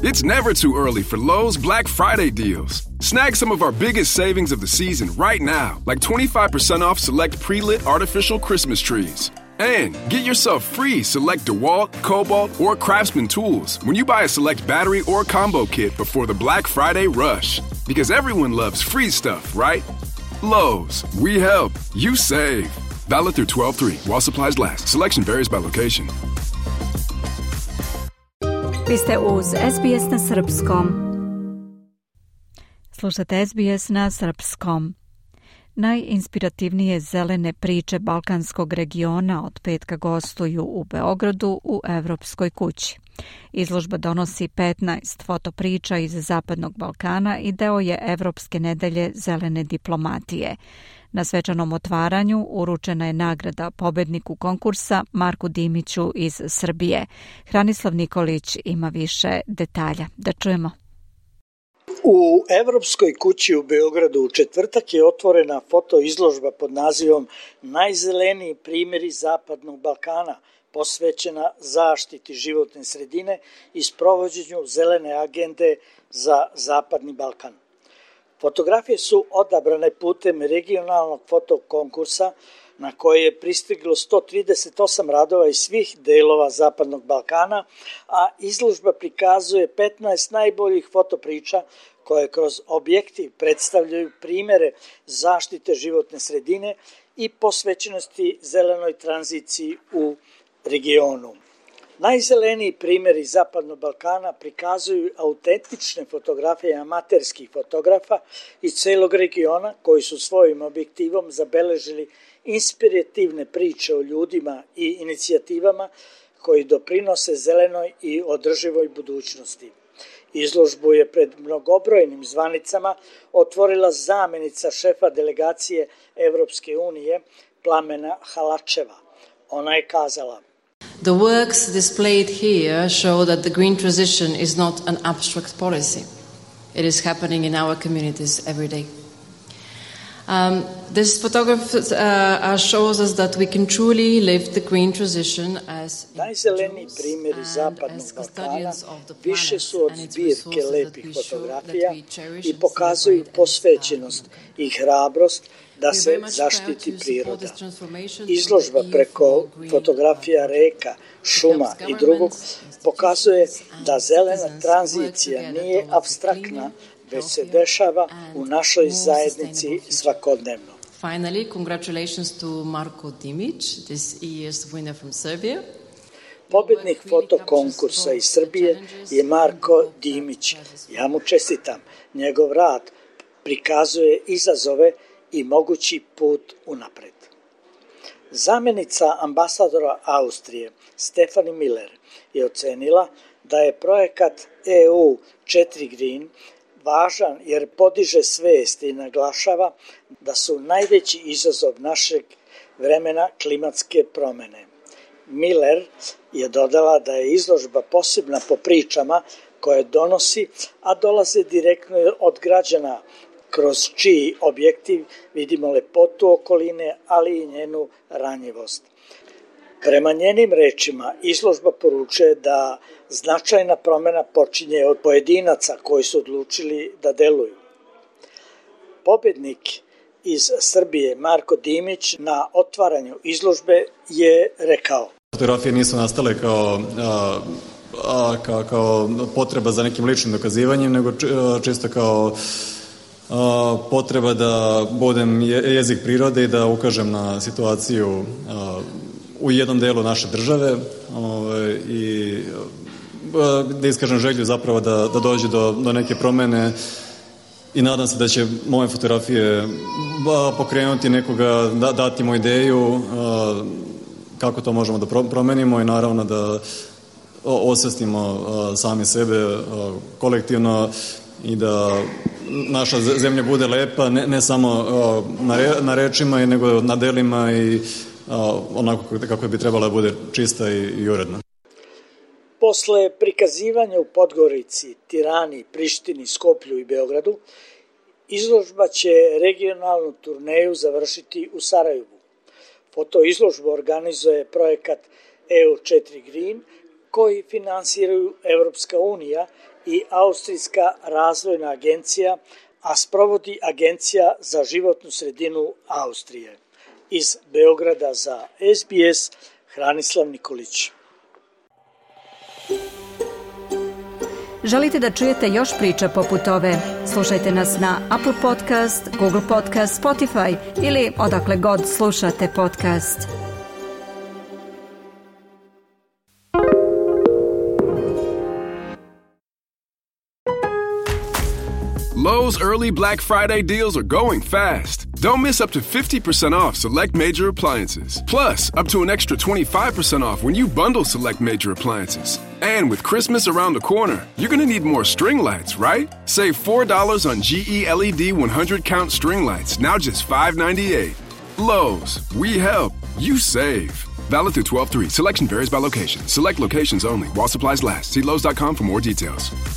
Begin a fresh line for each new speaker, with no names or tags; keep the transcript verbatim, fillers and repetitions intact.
It's never too early for Lowe's Black Friday deals. Snag some of our biggest savings of the season right now, like twenty-five percent off select pre-lit artificial Christmas trees. And get yourself free select DeWalt, Cobalt, or Craftsman tools when you buy a select battery or combo kit before the Black Friday rush. Because everyone loves free stuff, right? Lowe's, we help, you save. Valid through twelve three while supplies last. Selection varies by location.
Vi ste uz S B S na srpskom. Slušate S B S na srpskom. Najinspirativnije zelene priče balkanskog regiona od petka gostuju u Beogradu u Evropskoj kući. Izložba donosi petnaest fotopriča iz Zapadnog Balkana i deo je Evropske nedelje zelene diplomatije. Na svečanom otvaranju uručena je nagrada pobedniku konkursa Marku Dimiću iz Srbije. Hranislav Nikolić ima više detalja. Da čujemo.
U Evropskoj kući u Beogradu u četvrtak je otvorena fotoizložba pod nazivom Najzeleniji primjeri Zapadnog Balkana, posvećena zaštiti životne sredine i sprovođenju zelene agende za Zapadni Balkan. Fotografije su odabrane putem regionalnog fotokonkursa na koje je pristiglo sto trideset osam radova iz svih delova Zapadnog Balkana, a izložba prikazuje petnaest najboljih fotopriča koje kroz objektiv predstavljaju primere zaštite životne sredine i posvećenosti zelenoj tranziciji u regionu. Najzeleniji primjeri Zapadnog Balkana prikazuju autentične fotografije amaterskih fotografa iz celog regiona koji su svojim objektivom zabeležili inspirativne priče o ljudima i inicijativama koji doprinose zelenoj i održivoj budućnosti. Izložbu je pred mnogobrojnim zvanicama otvorila zamenica šefa delegacije Evropske unije Plamena Halačeva. Ona je kazala:
The works displayed here show that the green transition is not an abstract policy. It is happening in our communities every day. Um, this photograph uh, shows us that we can truly live the green transition as
Najzeleniji primjeri Zapadnog Balkana više su od zbirke lepih fotografija i pokazuju posvećenost i hrabrost da se zaštiti priroda. Izložba preko fotografija reka, šuma i drugog pokazuje da zelena tranzicija nije apstraktna, već se dešava u našoj zajednici svakodnevno.
Finally, congratulations to Marko Dimić, this year's winner from Serbia.
Pobednik fotokonkursa iz Srbije je Marko Dimić. Ja mu čestitam. Njegov rad prikazuje izazove i mogući put unapred. Zamenica ambasadora Austrije Stefanie Miller je ocenila da je projekat E U četiri Green važan jer podiže svest i naglašava da su najveći izazov našeg vremena klimatske promjene. Miller je dodala da je izložba posebna po pričama koje donosi, a dolaze direktno od građana, kroz čiji objektiv vidimo lepotu okoline, ali i njenu ranjivost. Prema njenim rečima, izložba poručuje da značajna promjena počinje od pojedinaca koji su odlučili da deluju. Pobednik iz Srbije Marko Dimić na otvaranju izložbe je rekao:
Fotografije nisu nastale kao, a, a, kao, kao potreba za nekim ličnim dokazivanjem, nego čisto kao a, potreba da budem jezik prirode i da ukažem na situaciju a, u jednom delu naše države ove, i da iskažem želju zapravo da, da dođe do, do neke promene i nadam se da će moje fotografije pokrenuti nekoga, da, dati mu ideju a, kako to možemo da promenimo i naravno da osvestimo sami sebe kolektivno i da naša zemlja bude lepa, ne, ne samo na, re, na rečima, nego na delima i onako kako bi trebala da bude čista i, i uredna.
Posle prikazivanja u Podgorici, Tirani, Prištini, Skoplju i Beogradu, izložba će regionalnu turneju završiti u Sarajevu. Fotoizložbu organizuje projekat E U četiri Green, koji finansiraju Evropska unija i Austrijska razvojna agencija, a sprovodi Agencija za životnu sredinu Austrije. Iz Beograda za S B S, Hranislav Nikolić.
Želite da čujete još priča poput ove? Slušajte nas na Apple Podcast, Google Podcast, Spotify ili odakle god slušate podcast.
Lowe's early Black Friday deals are going fast. Don't miss up to fifty percent off select major appliances. Plus, up to an extra twenty-five percent off when you bundle select major appliances. And with Christmas around the corner, you're going to need more string lights, right? Save four dollars on G E L E D one hundred count string lights, now just five ninety-eight. Lowe's, we help, you save. Valid through twelve three. Selection varies by location. Select locations only. While supplies last. See Lowe's dot com for more details.